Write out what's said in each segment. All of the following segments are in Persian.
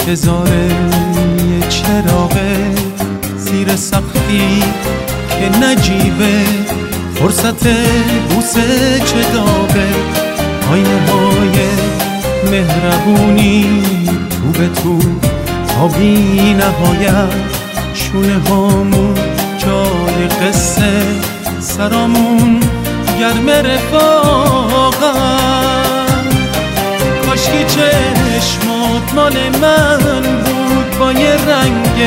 انتظار یه چراغه زیر سقفی که نجیبه، فرصت بوسه چه داغه، آینه های مهربونی تو به تو تا بی نهایت، شونه هامون جای قصه، سرامون گرم رفاقت. کاشکی چشمات مال من بود با یه رنگ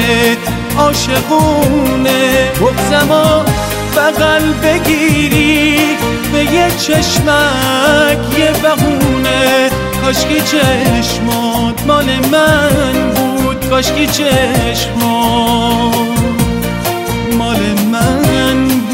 عاشقونه، بغضم و بغل بگیری به یه چشمک یه بهونه. کاشکی چشمات مال من بود، کاشکی چشمات مال من بود.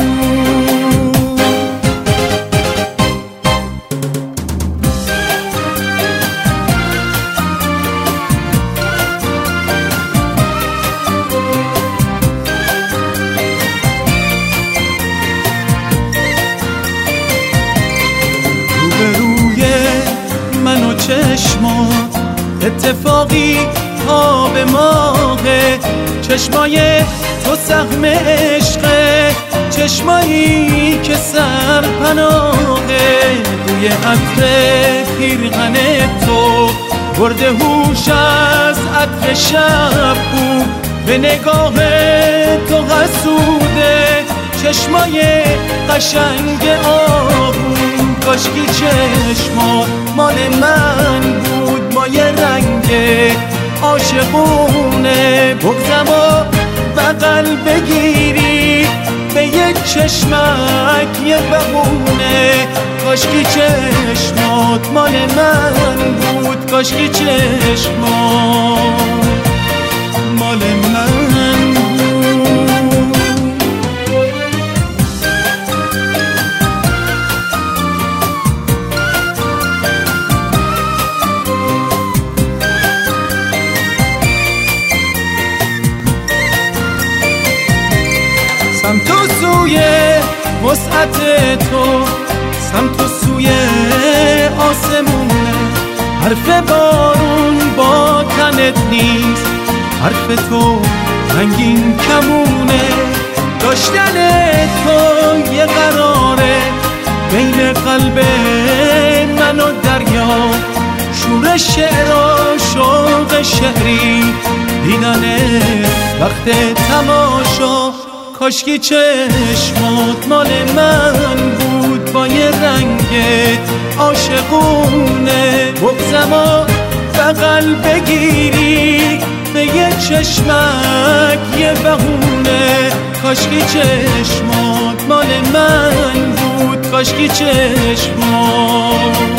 روبروی من و چشمات اتفاقی ها به ماهه، چشمای تو سهم عشقه، چشمایی که سرپناهه. روی عطر پیرهن تو برده هوش از عطر شب بود، به نگاه تو حسوده چشمای قشنگ آبون. کاشکی چشمات مال من بود با یه رنگ عاشقونه، بغضم و بغل بگیری به یه چشمک یه بهونه. کاشکی چشمات مال من بود، کاشکی چشمات مال من بود. سمت و سوی وسعت تو، سمت و سوی آسمونه، حرف بارون با تنت نیست، حرف تو رنگین کمونه. داشتن تو یه قراره بین قلب من و دریا، شور شعر و شوق شعری، دیدن وقت تماشا. کاشکی چشمات مال من بود با یه رنگ عاشقونه، بغضم و بغل بگیری به یه چشمک یه بهونه. کاشکی چشمات مال من بود، کاشکی چشمات